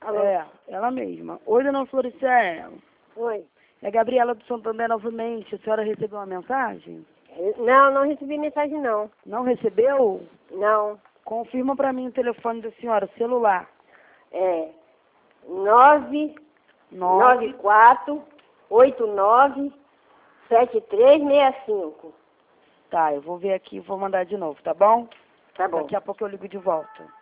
Alô? É, ela mesma. Oi, dona Floricéia. Oi. É Gabriela do Santander novamente. A senhora recebeu uma mensagem? Não, não recebi mensagem não. Não recebeu? Não. Confirma pra mim o telefone da senhora, celular. É 994897365. Tá, eu vou ver aqui e vou mandar de novo, tá bom? Tá bom. Daqui a pouco eu ligo de volta.